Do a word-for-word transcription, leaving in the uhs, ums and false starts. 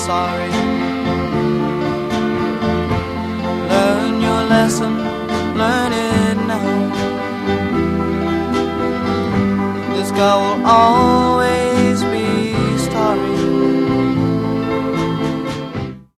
sorry. Learn your lesson, learn it now. This guy will always